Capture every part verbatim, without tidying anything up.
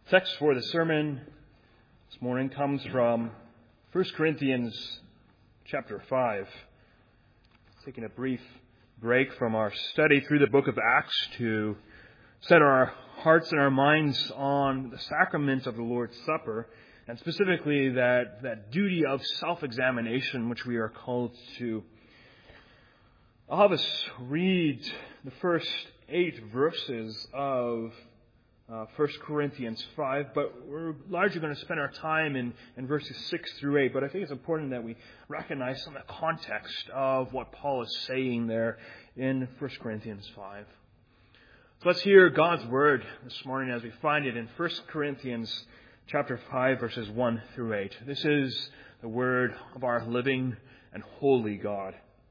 Text for the sermon this morning comes from First Corinthians chapter five. Taking a brief break from our study through the book of Acts to set our hearts and our minds on the sacrament of the Lord's Supper, and specifically that, that duty of self-examination which we are called to. I'll have us read the first eight verses of Uh, First Corinthians five, but we're largely going to spend our time in, in verses six through eight. But I think it's important that we recognize some of the context of what Paul is saying there in First Corinthians five. So let's hear God's word this morning as we find it in First Corinthians chapter five, verses one through eight. This is the word of our living and holy God.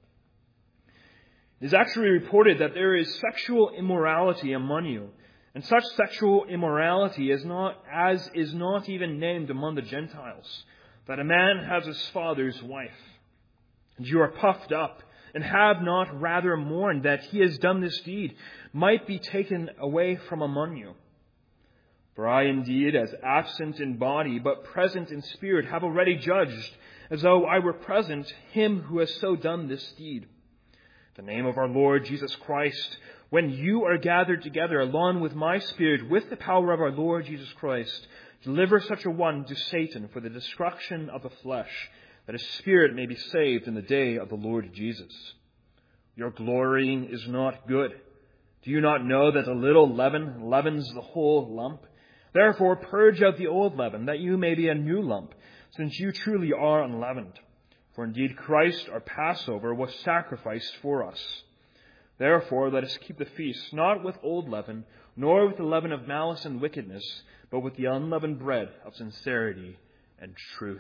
It is actually reported that there is sexual immorality among you, and such sexual immorality is not as is not even named among the Gentiles, that a man has his father's wife. And you are puffed up, and have not rather mourned that he has done this deed, might be taken away from among you. For I indeed, as absent in body, but present in spirit, have already judged, as though I were present, him who has so done this deed. The name of our Lord Jesus Christ, when you are gathered together along with my spirit, with the power of our Lord Jesus Christ, deliver such a one to Satan for the destruction of the flesh, that his spirit may be saved in the day of the Lord Jesus. Your glorying is not good. Do you not know that a little leaven leavens the whole lump? Therefore purge out the old leaven, that you may be a new lump, since you truly are unleavened. For indeed Christ, our Passover, was sacrificed for us. Therefore, let us keep the feast, not with old leaven, nor with the leaven of malice and wickedness, but with the unleavened bread of sincerity and truth.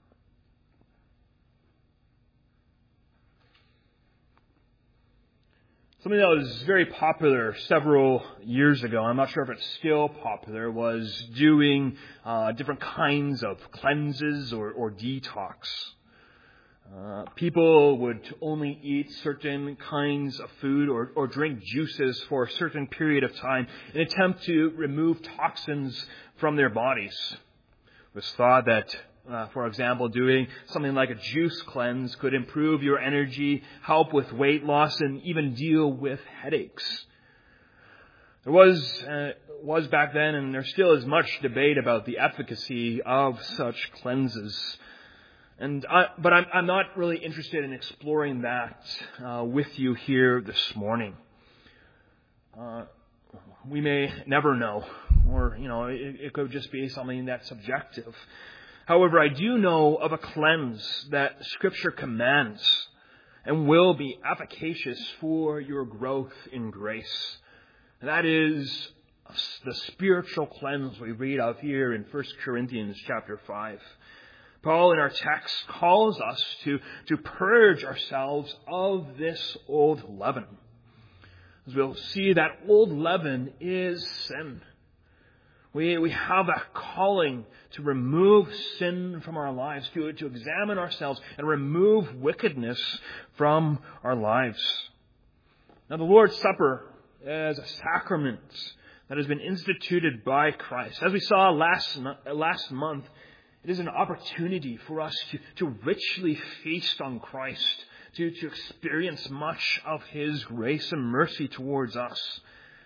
Something that was very popular several years ago, I'm not sure if it's still popular, was doing uh, different kinds of cleanses or, or detox. Uh, people would only eat certain kinds of food or, or drink juices for a certain period of time in an attempt to remove toxins from their bodies. It was thought that, uh, for example, doing something like a juice cleanse could improve your energy, help with weight loss, and even deal with headaches. There was, uh, was back then, and there still is much debate about the efficacy of such cleanses. And I, but I'm, I'm not really interested in exploring that uh, with you here this morning. Uh, we may never know, or you know, it, it could just be something that's subjective. However, I do know of a cleanse that Scripture commands and will be efficacious for your growth in grace. And that is the spiritual cleanse we read of here in First Corinthians chapter five. Paul in our text calls us to, to purge ourselves of this old leaven. As we'll see, that old leaven is sin. We, we have a calling to remove sin from our lives, to, to examine ourselves and remove wickedness from our lives. Now, the Lord's Supper is a sacrament that has been instituted by Christ. As we saw last, last month, it is an opportunity for us to, to richly feast on Christ, to, to experience much of His grace and mercy towards us.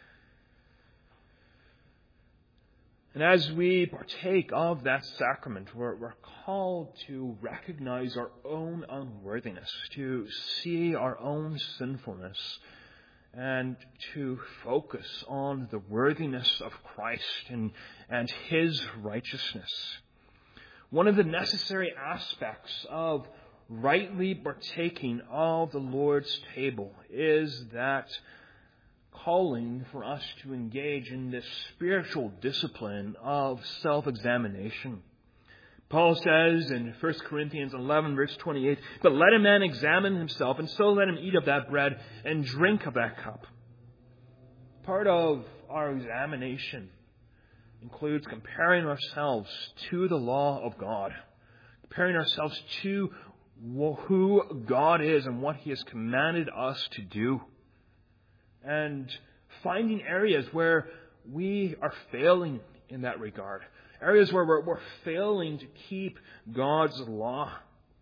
And as we partake of that sacrament, we're, we're called to recognize our own unworthiness, to see our own sinfulness, and to focus on the worthiness of Christ and, and His righteousness. One of the necessary aspects of rightly partaking of the Lord's table is that calling for us to engage in this spiritual discipline of self-examination. Paul says in First Corinthians eleven, verse twenty-eight, "But let a man examine himself, and so let him eat of that bread and drink of that cup." Part of our examination includes comparing ourselves to the law of God, comparing ourselves to who God is and what He has commanded us to do, and finding areas where we are failing in that regard. Areas where we're, we're failing to keep God's law.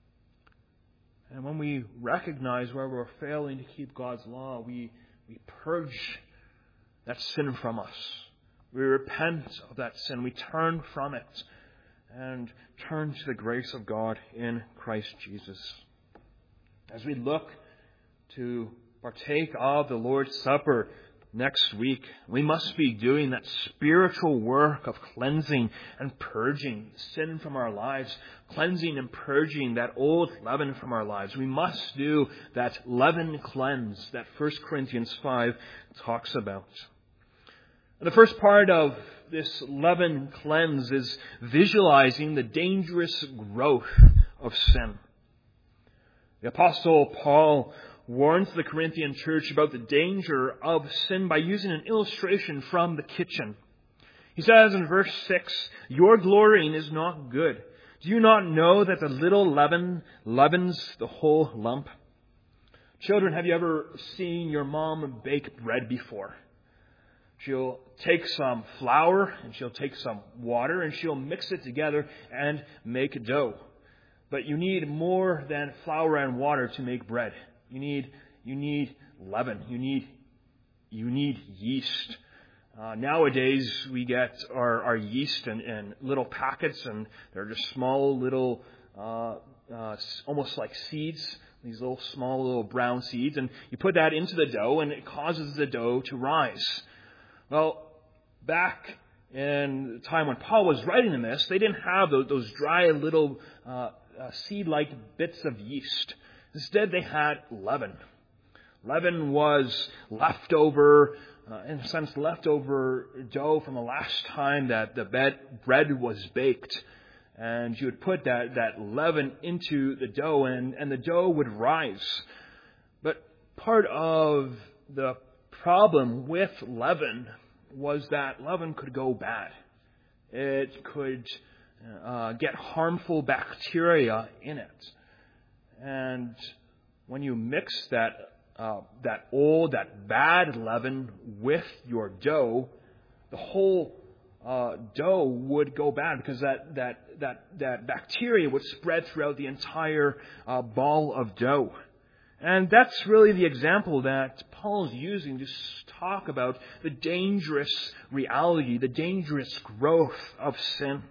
And when we recognize where we're failing to keep God's law, we, we purge that sin from us. We repent of that sin. We turn from it and turn to the grace of God in Christ Jesus. As we look to partake of the Lord's Supper next week, we must be doing that spiritual work of cleansing and purging sin from our lives, cleansing and purging that old leaven from our lives. We must do that leaven cleanse that First Corinthians five talks about. And the first part of this leaven cleanse is visualizing the dangerous growth of sin. The Apostle Paul warns the Corinthian church about the danger of sin by using an illustration from the kitchen. He says in verse six, "Your glorying is not good. Do you not know that the little leaven leavens the whole lump?" Children, have you ever seen your mom bake bread before? She'll take some flour and she'll take some water and she'll mix it together and make a dough. But you need more than flour and water to make bread. You need you need leaven. You need you need yeast. Uh, nowadays we get our, our yeast in, in little packets, and they're just small little, uh, uh, almost like seeds. These little small little brown seeds, and you put that into the dough, and it causes the dough to rise. Well, back in the time when Paul was writing this, they didn't have those, those dry little uh, uh, seed-like bits of yeast. Instead, they had leaven. Leaven was leftover, uh, in a sense, leftover dough from the last time that the bread was baked. And you would put that, that leaven into the dough, and, and the dough would rise. But part of the problem with leaven was that leaven could go bad. It could uh, get harmful bacteria in it. And when you mix that uh, that old, that bad leaven with your dough, the whole uh, dough would go bad because that that that that bacteria would spread throughout the entire uh, ball of dough. And that's really the example that Paul's using to talk about the dangerous reality, the dangerous growth of sin.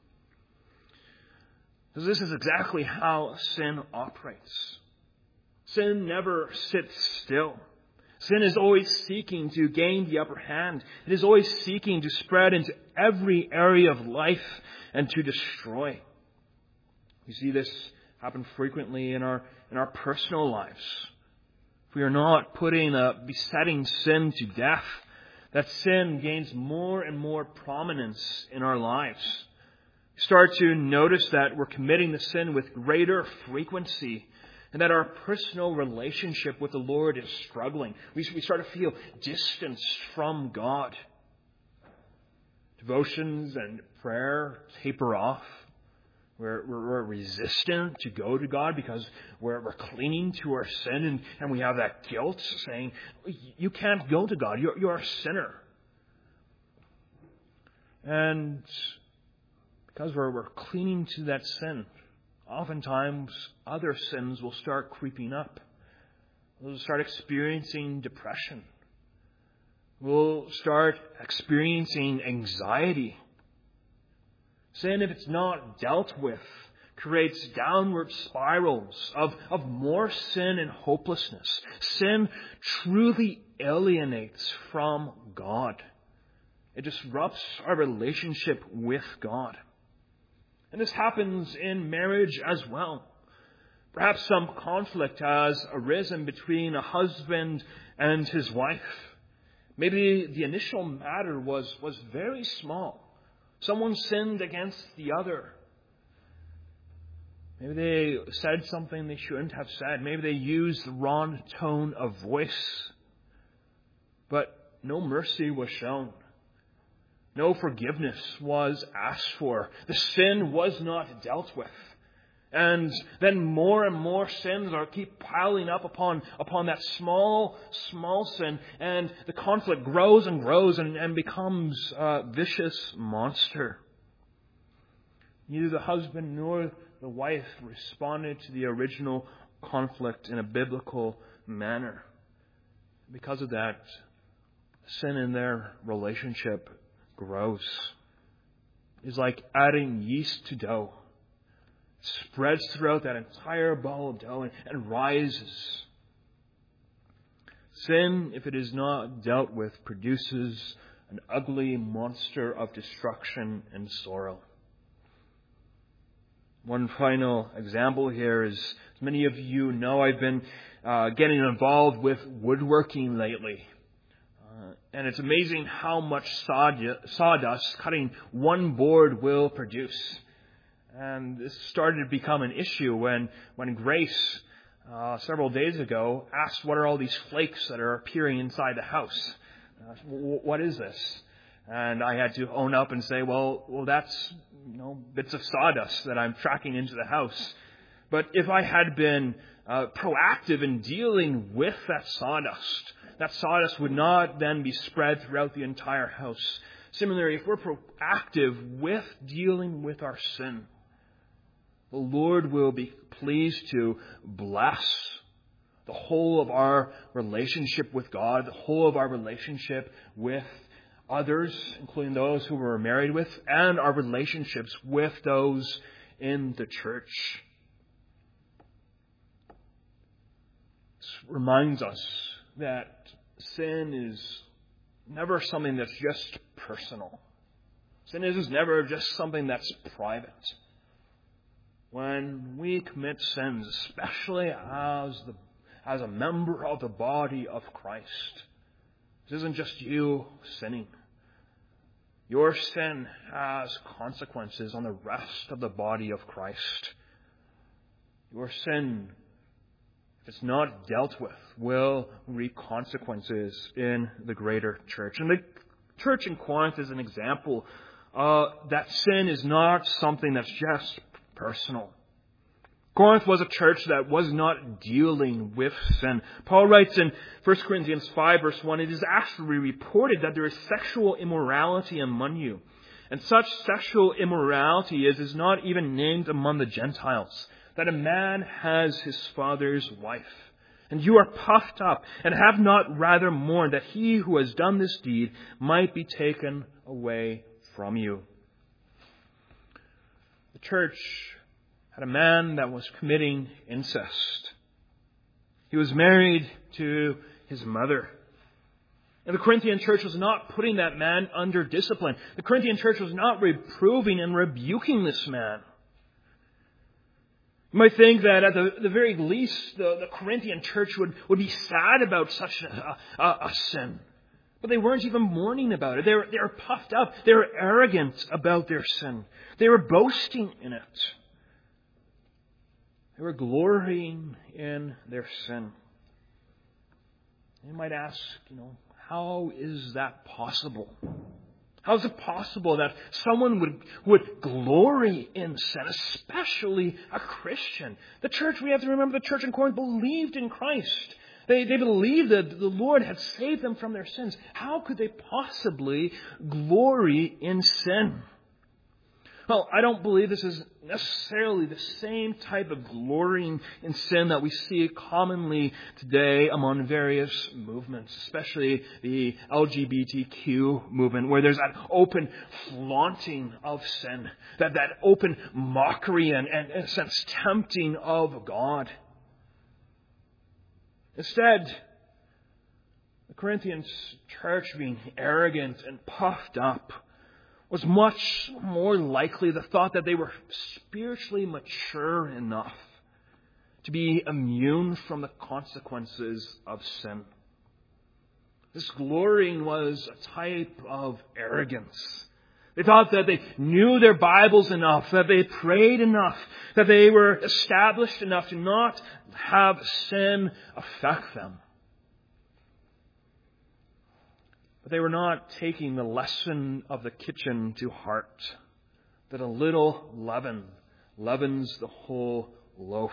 Because this is exactly how sin operates. Sin never sits still. Sin is always seeking to gain the upper hand. It is always seeking to spread into every area of life and to destroy. We see this happen frequently in our in our personal lives. If we are not putting a besetting sin to death, that sin gains more and more prominence in our lives. We start to notice that we're committing the sin with greater frequency, and that our personal relationship with the Lord is struggling. We, we start to feel distanced from God. Devotions and prayer taper off. We're, we're, we're resistant to go to God because we're, we're clinging to our sin, and, and we have that guilt saying, you can't go to God. You're, you're a sinner. And because we're, we're clinging to that sin, oftentimes other sins will start creeping up. We'll start experiencing depression. We'll start experiencing anxiety. Sin, if it's not dealt with, creates downward spirals of, of more sin and hopelessness. Sin truly alienates from God. It disrupts our relationship with God. And this happens in marriage as well. Perhaps some conflict has arisen between a husband and his wife. Maybe the initial matter was, was very small. Someone sinned against the other. Maybe they said something they shouldn't have said. Maybe they used the wrong tone of voice. But no mercy was shown. No forgiveness was asked for. The sin was not dealt with. And then more and more sins are keep piling up upon, upon that small, small sin. And the conflict grows and grows and, and becomes a vicious monster. Neither the husband nor the wife responded to the original conflict in a biblical manner. Because of that, sin in their relationship grows. It's like adding yeast to dough. Spreads throughout that entire ball of dough and, and rises. Sin, if it is not dealt with, produces an ugly monster of destruction and sorrow. One final example here is, as many of you know, I've been uh, getting involved with woodworking lately. Uh, and it's amazing how much sawdust cutting one board will produce. And this started to become an issue when, when Grace, uh, several days ago, asked what are all these flakes that are appearing inside the house? Uh, what is this? And I had to own up and say, well, well, that's, you know, bits of sawdust that I'm tracking into the house. But if I had been uh, proactive in dealing with that sawdust, that sawdust would not then be spread throughout the entire house. Similarly, if we're proactive with dealing with our sin, the Lord will be pleased to bless the whole of our relationship with God, the whole of our relationship with others, including those who we're married with, and our relationships with those in the church. This reminds us that sin is never something that's just personal. Sin is never just something that's private. When we commit sins, especially as the as a member of the body of Christ, this isn't just you sinning. Your sin has consequences on the rest of the body of Christ. Your sin, if it's not dealt with, will reap consequences in the greater church. And the church in Corinth is an example uh, that sin is not something that's just personal. Corinth was a church that was not dealing with sin. Paul writes in First Corinthians five, verse one, it is actually reported that there is sexual immorality among you. And such sexual immorality is, is not even named among the Gentiles, that a man has his father's wife. And you are puffed up, and have not rather mourned that he who has done this deed might be taken away from you. The church had a man that was committing incest. He was married to his mother. And the Corinthian church was not putting that man under discipline. The Corinthian church was not reproving and rebuking this man. You might think that at the, the very least, the, the Corinthian church would, would be sad about such a, a, a sin. But they weren't even mourning about it. They were, they were puffed up. They were arrogant about their sin. They were boasting in it. They were glorying in their sin. You might ask, you know, how is that possible? How is it possible that someone would, would glory in sin, especially a Christian? The church, we have to remember, the church in Corinth believed in Christ. They, they believed that the Lord had saved them from their sins. How could they possibly glory in sin? Well, I don't believe this is necessarily the same type of glorying in sin that we see commonly today among various movements, especially the L G B T Q movement, where there's that open flaunting of sin, that, that open mockery and, and, in a sense, tempting of God. Instead, the Corinthian church, being arrogant and puffed up, was much more likely the thought that they were spiritually mature enough to be immune from the consequences of sin. This glorying was a type of arrogance. They thought that they knew their Bibles enough, that they prayed enough, that they were established enough to not have sin affect them. But they were not taking the lesson of the kitchen to heart, that a little leaven leavens the whole loaf.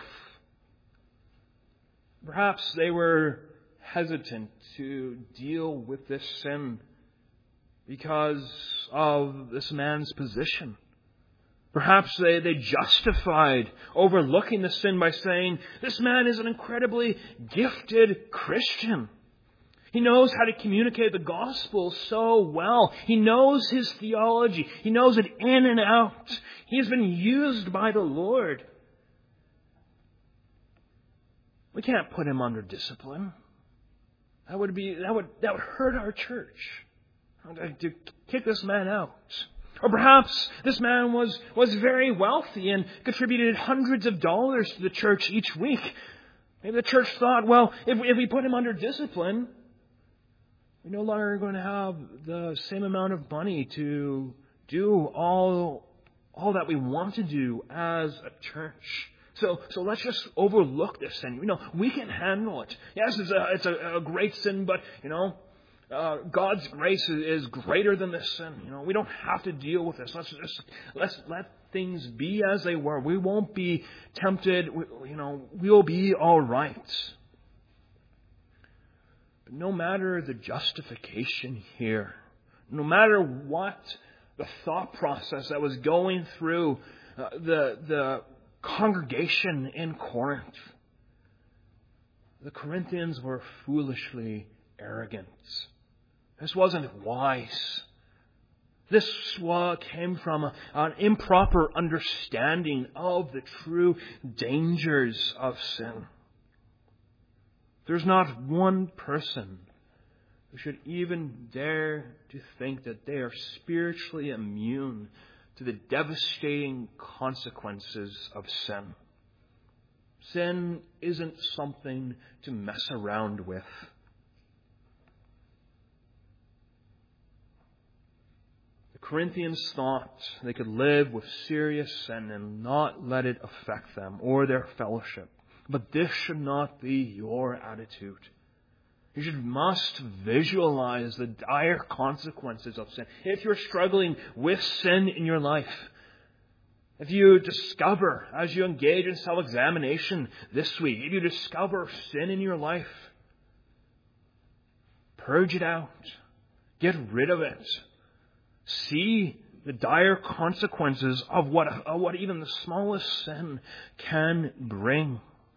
Perhaps they were hesitant to deal with this sin because of this man's position. Perhaps they, they justified overlooking the sin by saying, this man is an incredibly gifted Christian. He knows how to communicate the gospel so well. He knows his theology. He knows it in and out. He has been used by the Lord. We can't put him under discipline. That would be that would that would hurt our church. To kick this man out. Or perhaps this man was, was very wealthy and contributed hundreds of dollars to the church each week. Maybe the church thought, well, if, if we put him under discipline, we're no longer going to have the same amount of money to do all, all that we want to do as a church. So, so let's just overlook this sin. You know, we can handle it. Yes, it's a, it's a, a great sin, but, you know, Uh, God's grace is, is greater than this sin. You know, we don't have to deal with this. Let's just let's let things be as they were. We won't be tempted. We, you know, we'll be all right. But no matter the justification here, no matter what the thought process that was going through uh, the the congregation in Corinth, the Corinthians were foolishly arrogant. This wasn't wise. This came from an improper understanding of the true dangers of sin. There's not one person who should even dare to think that they are spiritually immune to the devastating consequences of sin. Sin isn't something to mess around with. Corinthians thought they could live with serious sin and not let it affect them or their fellowship. But this should not be your attitude. You should must visualize the dire consequences of sin. If you're struggling with sin in your life, if you discover as you engage in self-examination this week, if you discover sin in your life, purge it out. Get rid of it. See the dire consequences of what, of what even the smallest sin can bring.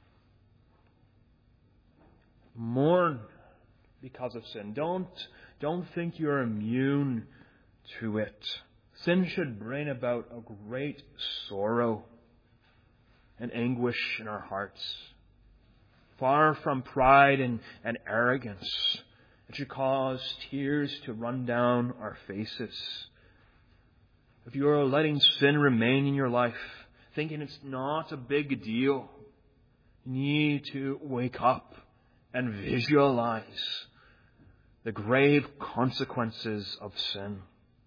Mourn because of sin. Don't, don't think you're immune to it. Sin should bring about a great sorrow and anguish in our hearts. Far from pride and, and arrogance, it should cause tears to run down our faces. If you are letting sin remain in your life, thinking it's not a big deal, you need to wake up and visualize the grave consequences of sin.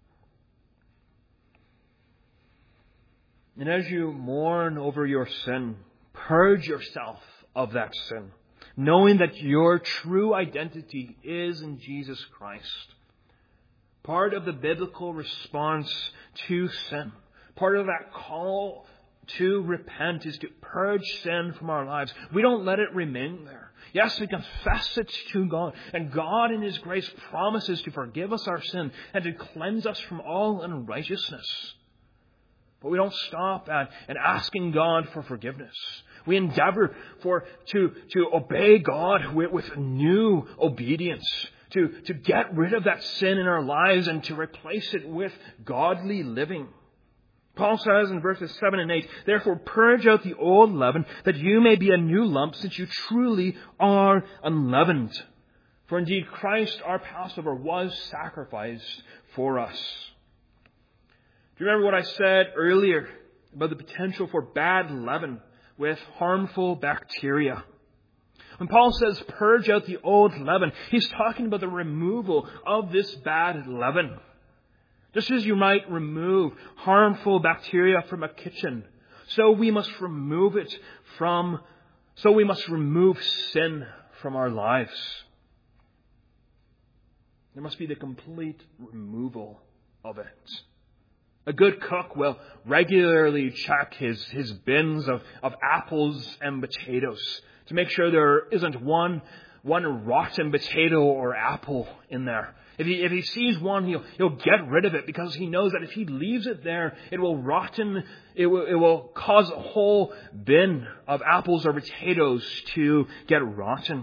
And as you mourn over your sin, purge yourself of that sin, knowing that your true identity is in Jesus Christ. Part of the biblical response to sin, part of that call to repent is to purge sin from our lives. We don't let it remain there. Yes, we confess it to God, and God in His grace promises to forgive us our sin and to cleanse us from all unrighteousness. But we don't stop at, at asking God for forgiveness. We endeavor for to, to obey God with, with new obedience, to, to get rid of that sin in our lives and to replace it with godly living. Paul says in verses seven and eight, "Therefore purge out the old leaven, that you may be a new lump, since you truly are unleavened. For indeed Christ our Passover was sacrificed for us." Do you remember what I said earlier about the potential for bad leaven with harmful bacteria? When Paul says purge out the old leaven, he's talking about the removal of this bad leaven. Just as you might remove harmful bacteria from a kitchen, so we must remove it from, so we must remove sin from our lives. There must be the complete removal of it. A good cook will regularly check his, his bins of, of apples and potatoes to make sure there isn't one, one rotten potato or apple in there. If he, if he sees one, he'll, he'll get rid of it because he knows that if he leaves it there, it will rotten, it will, it will cause a whole bin of apples or potatoes to get rotten.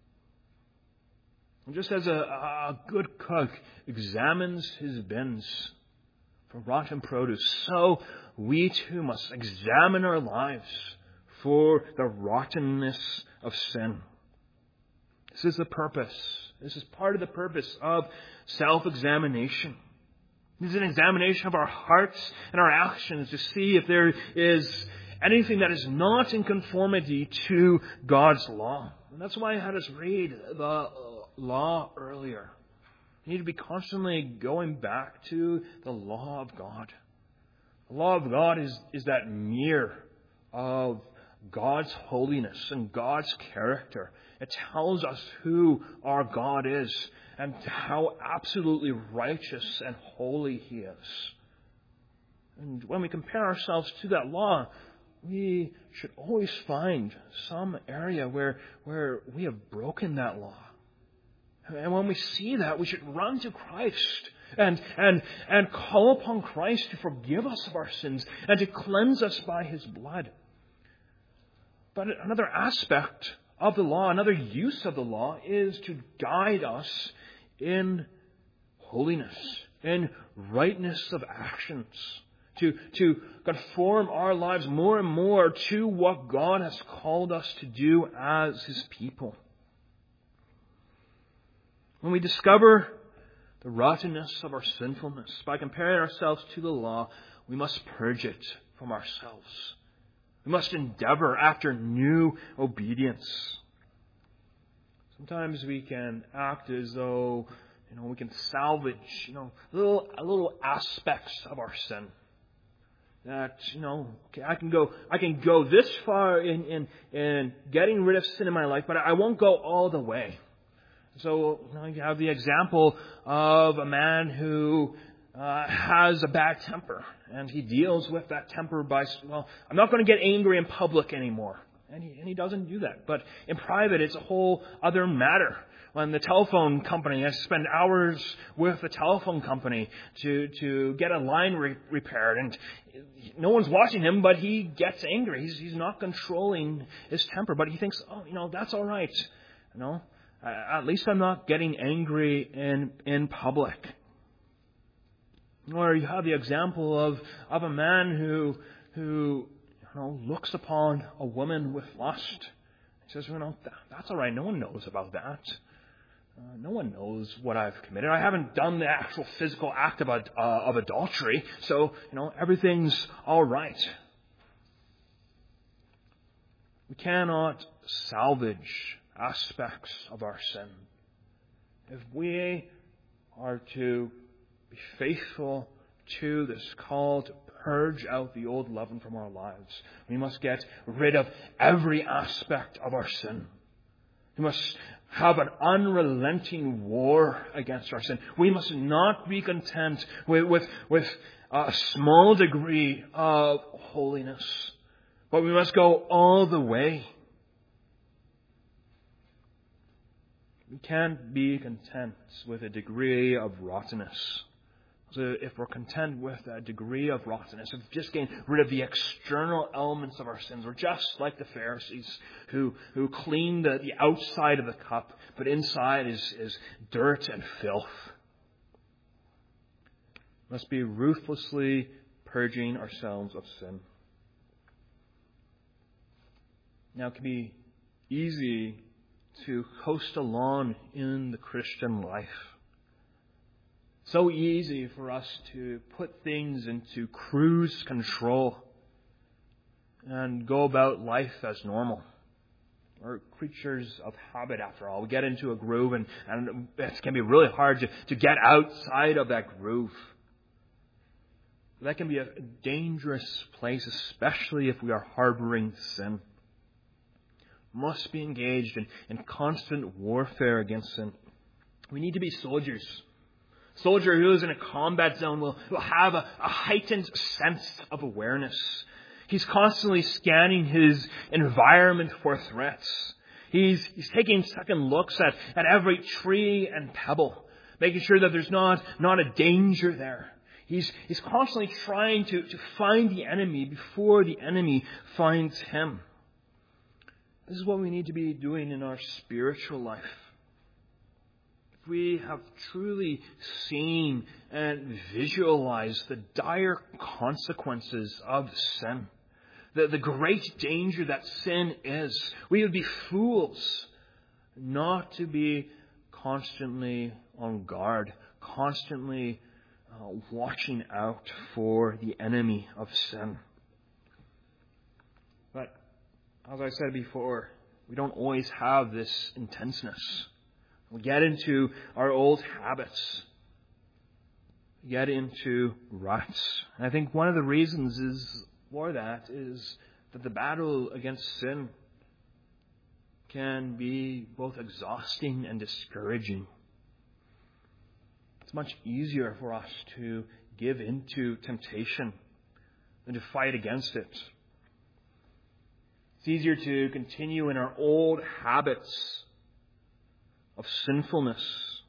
And just as a, a good cook examines his bins for rotten produce, so we too must examine our lives for the rottenness of sin. This is the purpose. This is part of the purpose of self-examination. This is an examination of our hearts and our actions to see if there is anything that is not in conformity to God's law. And that's why I had us read the law earlier. We need to be constantly going back to the law of God. The law of God is, is that mirror of God's holiness and God's character. It tells us who our God is and how absolutely righteous and holy He is. And when we compare ourselves to that law, we should always find some area where, where we have broken that law. And when we see that, we should run to Christ and, and, and call upon Christ to forgive us of our sins and to cleanse us by His blood. But another aspect of the law, another use of the law, is to guide us in holiness, in rightness of actions, to, to conform our lives more and more to what God has called us to do as His people. When we discover the rottenness of our sinfulness by comparing ourselves to the law, we must purge it from ourselves. We must endeavor after new obedience. Sometimes we can act as though, you know, we can salvage, you know, little little aspects of our sin. That, you know, okay, I can go, I can go this far in in, in getting rid of sin in my life, but I won't go all the way. So, you know, you have the example of a man who uh, has a bad temper, and he deals with that temper by, well, I'm not going to get angry in public anymore. And he, and he doesn't do that. But in private, it's a whole other matter. When the telephone company has to spend hours with the telephone company to, to get a line re- repaired, and no one's watching him, but he gets angry. He's, he's not controlling his temper, but he thinks, oh, you know, that's all right. You know, at least I'm not getting angry in in public. Or you have the example of, of a man who who you know looks upon a woman with lust. He says, you know, that, that's all right. No one knows about that. Uh, no one knows what I've committed. I haven't done the actual physical act of uh, of adultery, so you know everything's all right. We cannot salvage aspects of our sin. If we are to be faithful to this call to purge out the old leaven from our lives, we must get rid of every aspect of our sin. We must have an unrelenting war against our sin. We must not be content with, with, with a small degree of holiness, but we must go all the way. We can't be content with a degree of rottenness. So if we're content with a degree of rottenness, of just getting rid of the external elements of our sins, we're just like the Pharisees who, who clean the, the outside of the cup, but inside is, is dirt and filth. We must be ruthlessly purging ourselves of sin. Now, it can be easy to coast along in the Christian life. So easy for us to put things into cruise control and go about life as normal. We're creatures of habit, after all. We get into a groove, and, and it can be really hard to, to get outside of that groove. That can be a dangerous place, especially if we are harboring sin. Must be engaged in, in constant warfare against sin. We need to be soldiers. Soldier who is in a combat zone will, will have a, a heightened sense of awareness. He's constantly scanning his environment for threats. He's, he's taking second looks at, at every tree and pebble, making sure that there's not, not a danger there. He's, he's constantly trying to, to find the enemy before the enemy finds him. This is what we need to be doing in our spiritual life. If we have truly seen and visualized the dire consequences of sin, the, the great danger that sin is, we would be fools not to be constantly on guard, constantly uh, watching out for the enemy of sin. But as I said before, we don't always have this intenseness. We get into our old habits, we get into ruts. And I think one of the reasons is for that is that the battle against sin can be both exhausting and discouraging. It's much easier for us to give into temptation than to fight against it. It's easier to continue in our old habits of sinfulness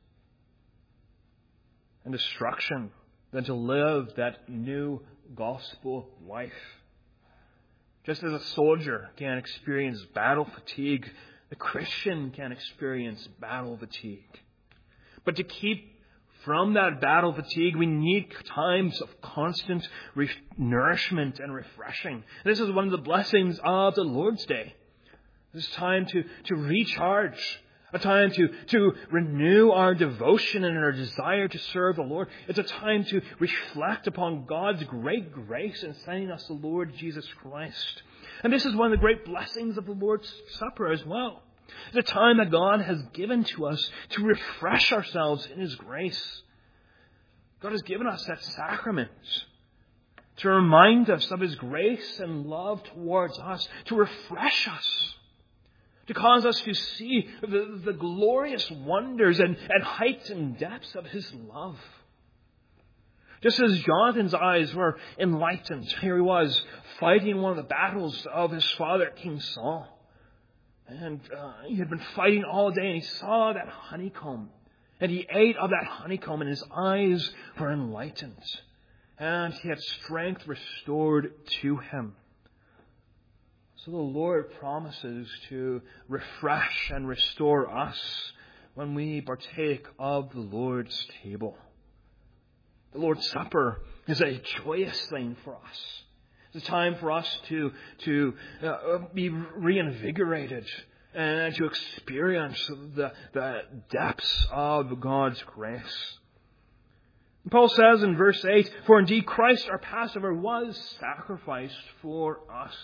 and destruction than to live that new gospel life. Just as a soldier can experience battle fatigue, the Christian can experience battle fatigue. But to keep from that battle fatigue, we need times of constant re- nourishment and refreshing. This is one of the blessings of the Lord's Day. This is time to, to recharge. A time to, to renew our devotion and our desire to serve the Lord. It's a time to reflect upon God's great grace in sending us the Lord Jesus Christ. And this is one of the great blessings of the Lord's Supper as well. It's a time that God has given to us to refresh ourselves in His grace. God has given us that sacrament to remind us of His grace and love towards us, to refresh us, to cause us to see the, the glorious wonders and, and heights and depths of His love. Just as Jonathan's eyes were enlightened, here he was fighting one of the battles of his father, King Saul. And uh, he had been fighting all day and he saw that honeycomb. And he ate of that honeycomb and his eyes were enlightened. And he had strength restored to him. So the Lord promises to refresh and restore us when we partake of the Lord's table. The Lord's Supper is a joyous thing for us. It's a time for us to, to uh, be reinvigorated and to experience the, the depths of God's grace. And Paul says in verse eight, "For indeed Christ our Passover was sacrificed for us."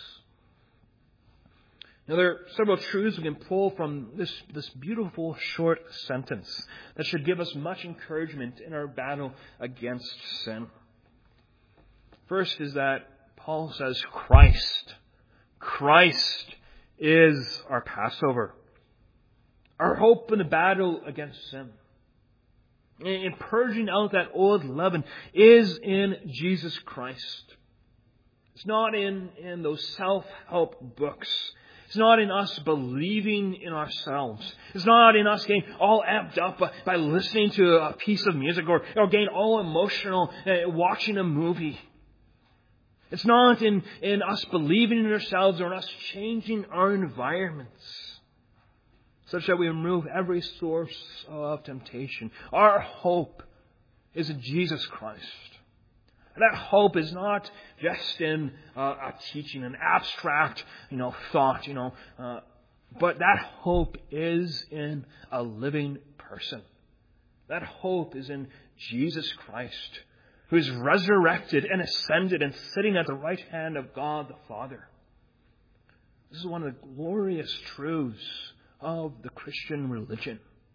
Now, there are several truths we can pull from this, this beautiful short sentence that should give us much encouragement in our battle against sin. First is that Paul says Christ. Christ is our Passover. Our hope in the battle against sin, in purging out that old leaven, is in Jesus Christ. It's not in, in those self-help books. It's not in us believing in ourselves. It's not in us getting all amped up by, by listening to a piece of music or, or getting all emotional uh, watching a movie. It's not in, in us believing in ourselves or in us changing our environments such that we remove every source of temptation. Our hope is in Jesus Christ. And that hope is not just in uh, a teaching, an abstract, you know, thought, you know, uh, but that hope is in a living person. That hope is in Jesus Christ, who is resurrected and ascended and sitting at the right hand of God the Father. This is one of the glorious truths of the Christian religion.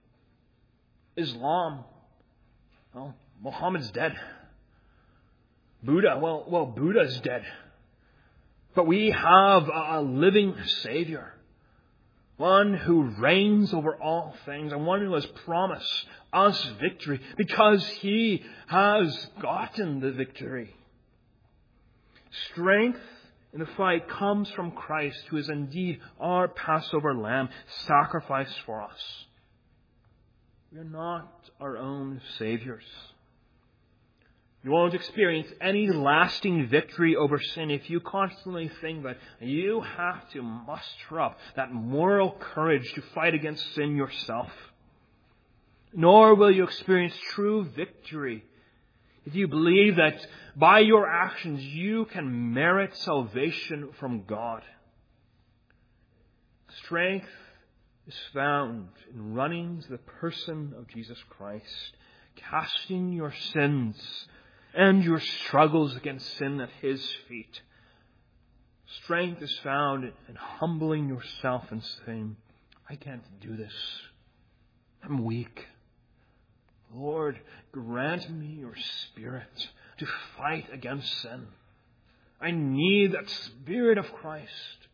Islam, well, Muhammad's dead. Buddha, well, well, Buddha's dead. But we have a living Savior one who reigns over all things, and one who has promised us victory because He has gotten the victory. Strength in the fight comes from Christ, who is indeed our Passover lamb, sacrificed for us. We are not our own saviors. You won't experience any lasting victory over sin if you constantly think that you have to muster up that moral courage to fight against sin yourself. Nor will you experience true victory if you believe that by your actions you can merit salvation from God. Strength is found in running to the person of Jesus Christ, casting your sins and your struggles against sin at His feet. Strength is found in humbling yourself and saying, I can't do this. I'm weak. Lord, grant me your Spirit to fight against sin. I need that Spirit of Christ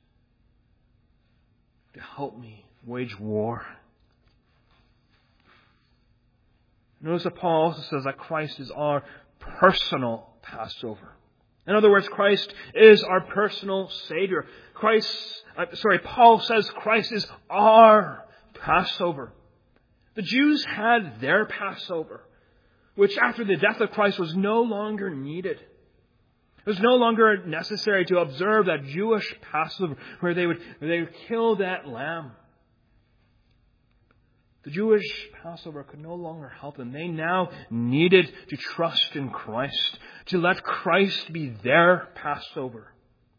to help me wage war. Notice that Paul also says that Christ is our personal Passover. In other words, Christ is our personal Savior. Christ, uh, sorry, Paul says Christ is our Passover. The Jews had their Passover, which after the death of Christ was no longer needed. It was no longer necessary to observe that Jewish Passover where they would, where they would kill that lamb. The Jewish Passover could no longer help them. They now needed to trust in Christ, to let Christ be their Passover.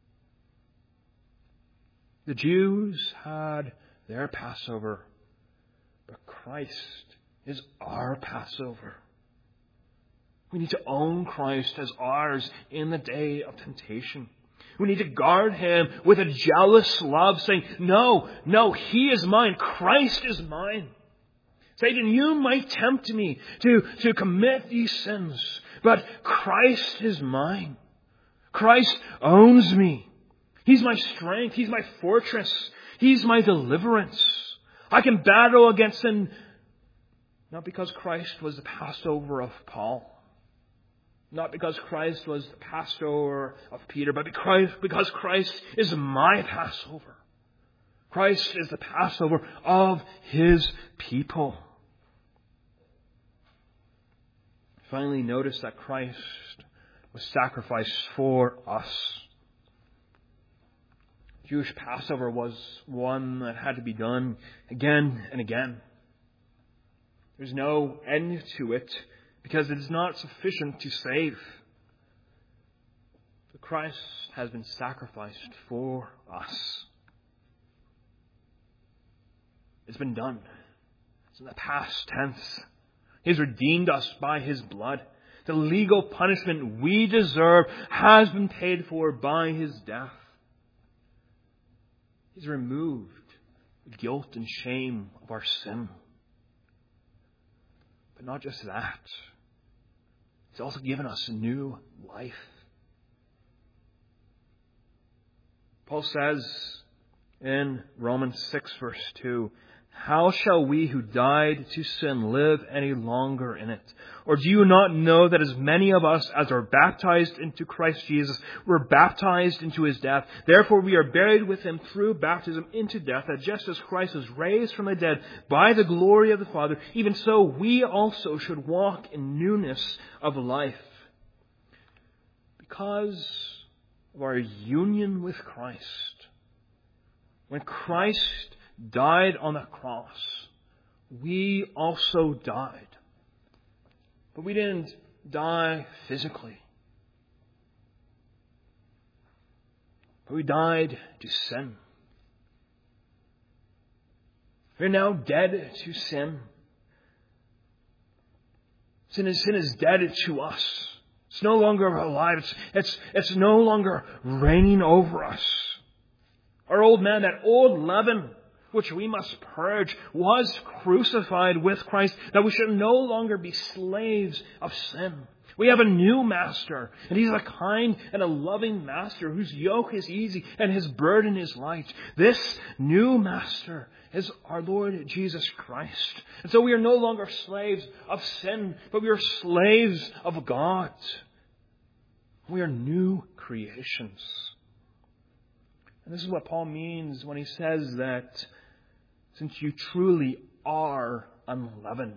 The Jews had their Passover, but Christ is our Passover. We need to own Christ as ours in the day of temptation. We need to guard Him with a jealous love, saying, no, no, He is mine. Christ is mine. Satan, you might tempt me to, to commit these sins, but Christ is mine. Christ owns me. He's my strength. He's my fortress. He's my deliverance. I can battle against sin, not because Christ was the Passover of Paul, not because Christ was the Passover of Peter, but because Christ is my Passover. Christ is the Passover of His people. Finally, notice that Christ was sacrificed for us. Jewish Passover was one that had to be done again and again. There's no end to it because it is not sufficient to save. But Christ has been sacrificed for us. It's been done. It's in the past tense. He's redeemed us by His blood. The legal punishment we deserve has been paid for by His death. He's removed the guilt and shame of our sin. But not just that. He's also given us a new life. Paul says in Romans six verse two, how shall we who died to sin live any longer in it? Or do you not know that as many of us as are baptized into Christ Jesus were baptized into His death? Therefore we are buried with Him through baptism into death, that just as Christ was raised from the dead by the glory of the Father, even so we also should walk in newness of life. Because of our union with Christ, when Christ died on the cross, we also died. But we didn't die physically. But we died to sin. We're now dead to sin. Sin is, sin is dead to us. It's no longer alive. It's, it's, it's no longer reigning over us. Our old man, that old leaven, which we must purge, was crucified with Christ, that we should no longer be slaves of sin. We have a new master, and He's a kind and a loving master whose yoke is easy and His burden is light. This new master is our Lord Jesus Christ. And so we are no longer slaves of sin, but we are slaves of God. We are new creations. And this is what Paul means when he says that since you truly are unleavened,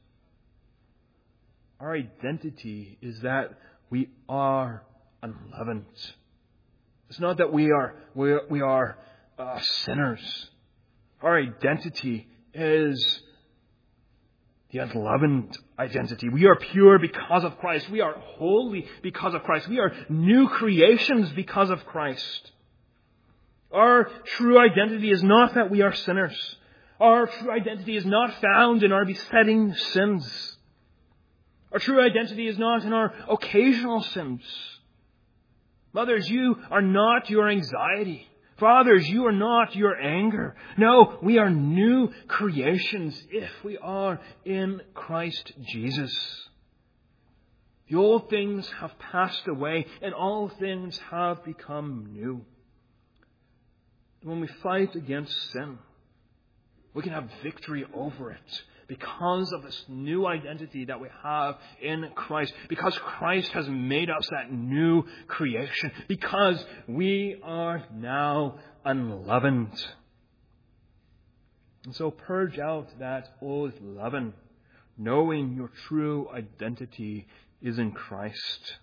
our identity is that we are unleavened. It's not that we are we are, we are uh, sinners. Our identity is the unleavened identity. We are pure because of Christ. We are holy because of Christ. We are new creations because of Christ. Our true identity is not that we are sinners. Our true identity is not found in our besetting sins. Our true identity is not in our occasional sins. Mothers, you are not your anxiety. Fathers, you are not your anger. No, we are new creations if we are in Christ Jesus. The old things have passed away and all things have become new. When we fight against sin, we can have victory over it because of this new identity that we have in Christ. Because Christ has made us that new creation. Because we are now unleavened. And so purge out that old leaven, knowing your true identity is in Christ.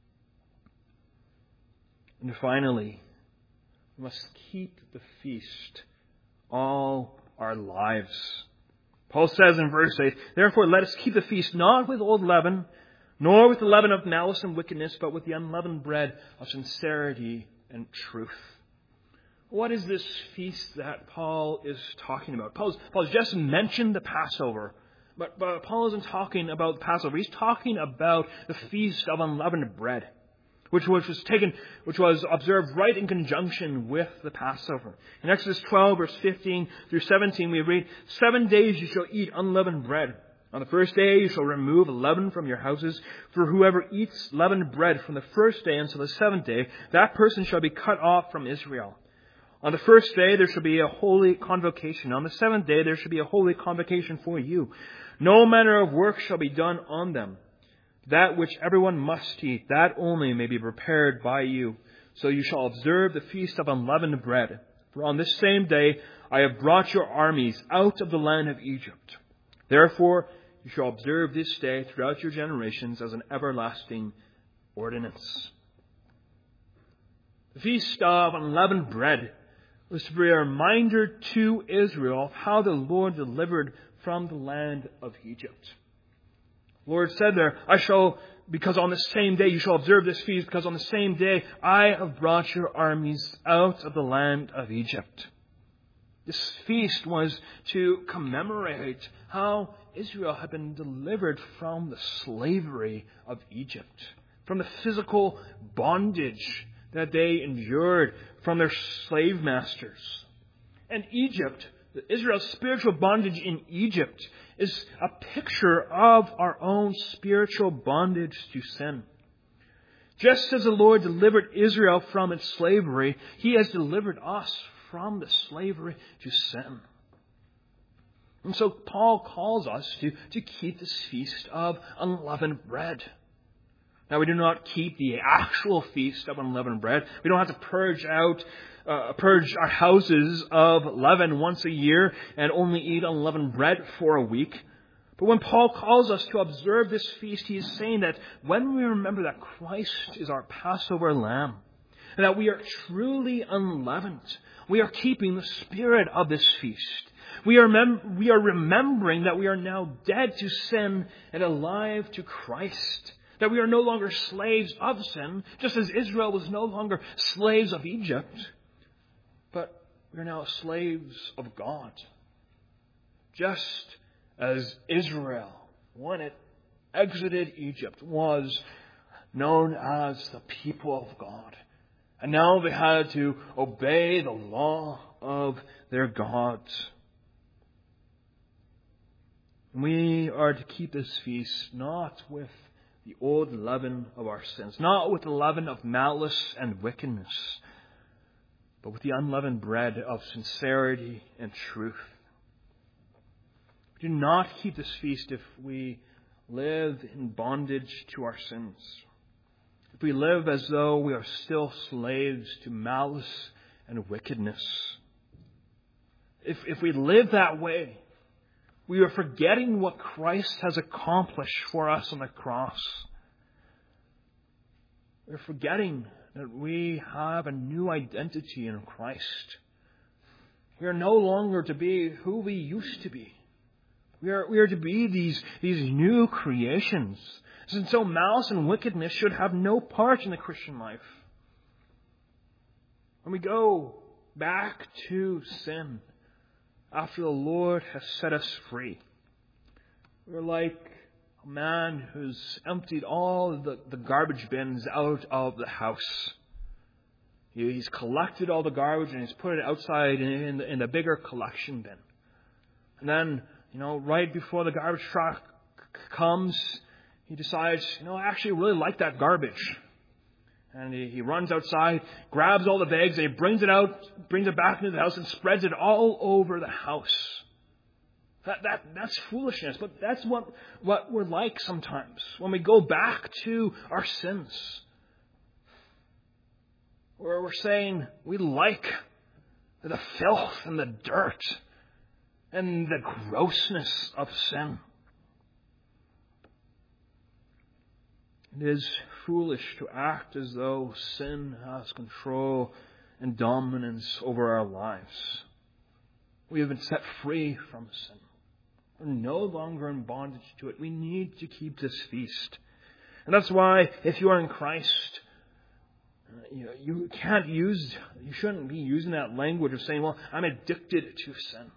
And finally, we must keep the feast all our lives. Paul says in verse eight, therefore let us keep the feast not with old leaven, nor with the leaven of malice and wickedness, but with the unleavened bread of sincerity and truth. What is this feast that Paul is talking about? Paul's, Paul's just mentioned the Passover, but, but Paul isn't talking about the Passover. He's talking about the feast of unleavened bread, which was, was taken, which was observed right in conjunction with the Passover. In Exodus twelve, verse fifteen through seventeen, we read, seven days you shall eat unleavened bread. On the first day you shall remove leaven from your houses. For whoever eats leavened bread from the first day until the seventh day, that person shall be cut off from Israel. On the first day there shall be a holy convocation. On the seventh day there shall be a holy convocation for you. No manner of work shall be done on them. That which everyone must eat, that only may be prepared by you. So you shall observe the feast of unleavened bread. For on this same day I have brought your armies out of the land of Egypt. Therefore you shall observe this day throughout your generations as an everlasting ordinance. The feast of unleavened bread was to be a reminder to Israel of how the Lord delivered from the land of Egypt. The Lord said there, I shall, because on the same day you shall observe this feast, because on the same day I have brought your armies out of the land of Egypt. This feast was to commemorate how Israel had been delivered from the slavery of Egypt, from the physical bondage that they endured from their slave masters. And Egypt, Israel's spiritual bondage in Egypt, is a picture of our own spiritual bondage to sin. Just as the Lord delivered Israel from its slavery, He has delivered us from the slavery to sin. And so Paul calls us to, to keep this feast of unleavened bread. Now, we do not keep the actual feast of unleavened bread. We don't have to purge out Uh, purge our houses of leaven once a year and only eat unleavened bread for a week. But when Paul calls us to observe this feast, he is saying that when we remember that Christ is our Passover lamb, and that we are truly unleavened, we are keeping the spirit of this feast. We are, mem- we are remembering that we are now dead to sin and alive to Christ. That we are no longer slaves of sin, just as Israel was no longer slaves of Egypt. But we are now slaves of God. Just as Israel, when it exited Egypt, was known as the people of God. And now they had to obey the law of their gods. We are to keep this feast not with the old leaven of our sins, not with the leaven of malice and wickedness, but with the unleavened bread of sincerity and truth. We do not keep this feast if we live in bondage to our sins. If we live as though we are still slaves to malice and wickedness. If, if we live that way, we are forgetting what Christ has accomplished for us on the cross. We're forgetting that we have a new identity in Christ. We are no longer to be who we used to be. We are, we are to be these, these new creations. And so malice and wickedness should have no part in the Christian life. When we go back to sin after the Lord has set us free, we're like a man who's emptied all the, the garbage bins out of the house. He, he's collected all the garbage and he's put it outside in, in, the, in the bigger collection bin. And then, you know, right before the garbage truck comes, he decides, you know, I actually really like that garbage. And he, he runs outside, grabs all the bags, and he brings it out, brings it back into the house and spreads it all over the house. That, that, that's foolishness, but that's what, what we're like sometimes when we go back to our sins. Where we're saying we like the filth and the dirt and the grossness of sin. It is foolish to act as though sin has control and dominance over our lives. We have been set free from sin. We're no longer in bondage to it. We need to keep this feast. And that's why if you are in Christ, you know, you can't use, you shouldn't be using that language of saying, well, I'm addicted to sin.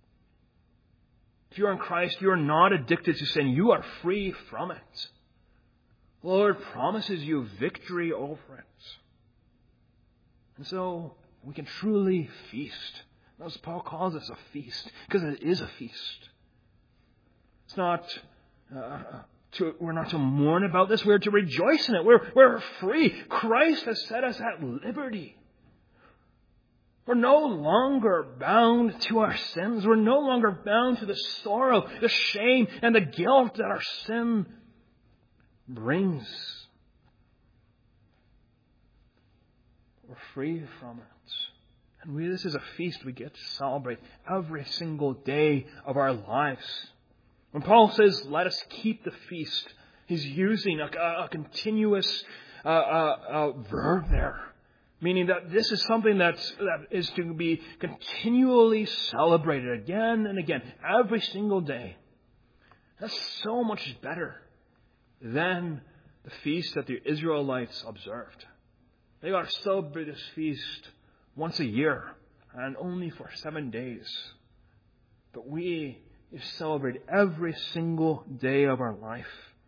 If you are in Christ, you are not addicted to sin. You are free from it. The Lord promises you victory over it. And so we can truly feast. As Paul calls this a feast, because it is a feast. It's not, uh, to, we're not to mourn about this. We're to rejoice in it. We're, we're free. Christ has set us at liberty. We're no longer bound to our sins. We're no longer bound to the sorrow, the shame, and the guilt that our sin brings. We're free from it. And we, this is a feast we get to celebrate every single day of our lives. When Paul says, let us keep the feast, he's using a, a, a continuous uh, uh, uh, verb there. Meaning that this is something that's, that is to be continually celebrated again and again, every single day. That's so much better than the feast that the Israelites observed. They got to celebrate this feast once a year and only for seven days. But we celebrate every single day of our life.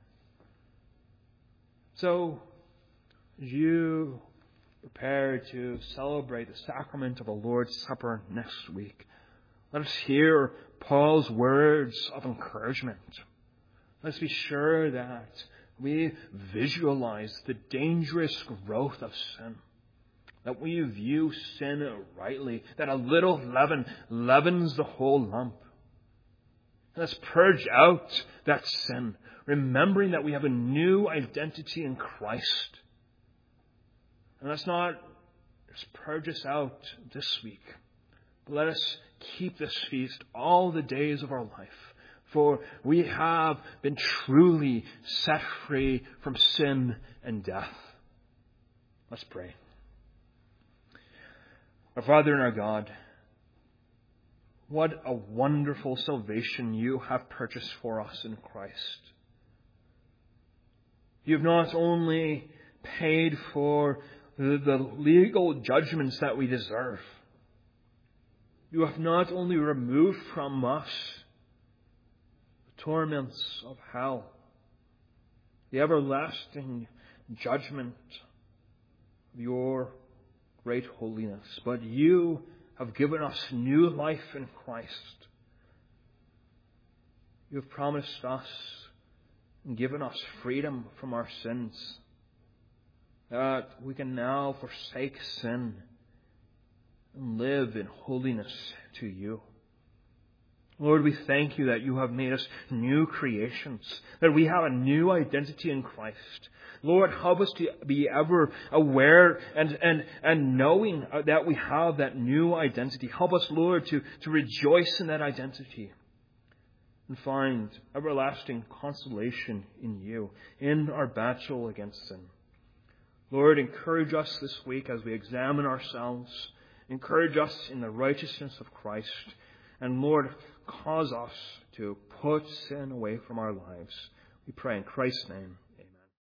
So, as you prepare to celebrate the sacrament of the Lord's Supper next week, let us hear Paul's words of encouragement. Let's be sure that we visualize the dangerous growth of sin. That we view sin rightly. That a little leaven leavens the whole lump. Let's purge out that sin, remembering that we have a new identity in Christ. And let's not just purge us out this week, but let us keep this feast all the days of our life. For we have been truly set free from sin and death. Let's pray. Our Father and our God, what a wonderful salvation you have purchased for us in Christ. You have not only paid for the, the legal judgments that we deserve. You have not only removed from us the torments of hell, the everlasting judgment of your great holiness, but you have given us new life in Christ. You have promised us and given us freedom from our sins, that we can now forsake sin and live in holiness to you. Lord, we thank you that you have made us new creations, that we have a new identity in Christ. Lord, help us to be ever aware and, and, and knowing that we have that new identity. Help us, Lord, to, to rejoice in that identity and find everlasting consolation in you, in our battle against sin. Lord, encourage us this week as we examine ourselves. Encourage us in the righteousness of Christ. And Lord, cause us to put sin away from our lives. We pray in Christ's name.